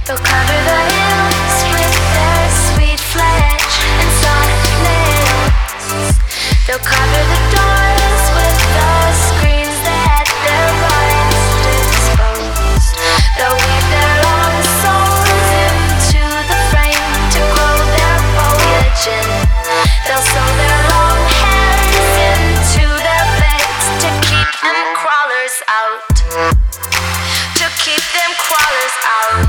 They'll cover the hills with their sweet flesh and soft nails. They'll cover the doors with the screens that their minds exposed. They'll weave their long souls into the frame to grow their foliage in. They'll sew their long hands into their beds to keep them crawlers out. To keep them crawlers out.